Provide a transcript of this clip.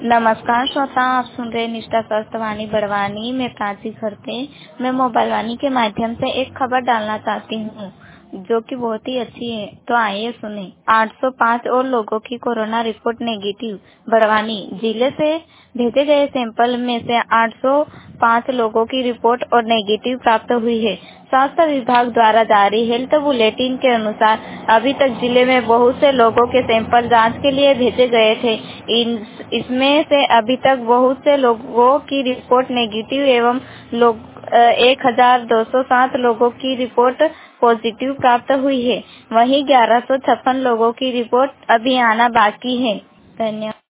नमस्कार श्रोता, आप सुन रहे निष्ठा स्वास्थ्य वाणी बड़वानी में प्राची खरते। मैं मोबाइल वाणी के माध्यम से एक खबर डालना चाहती हूँ जो कि बहुत ही अच्छी है, तो आइए सुने। 805 और लोगों की कोरोना रिपोर्ट नेगेटिव। बड़वानी जिले से भेजे गए सैंपल में से 805 लोगों की रिपोर्ट और नेगेटिव प्राप्त हुई है। स्वास्थ्य विभाग द्वारा जारी हेल्थ बुलेटिन के अनुसार अभी तक जिले में बहुत से लोगों के सैंपल जांच के लिए भेजे गए थे। इसमें से अभी तक बहुत से लोगों की रिपोर्ट नेगेटिव एवं 1207 लोगों की रिपोर्ट पॉजिटिव प्राप्त हुई है। वहीं 1156 लोगों की रिपोर्ट अभी आना बाकी है। धन्यवाद।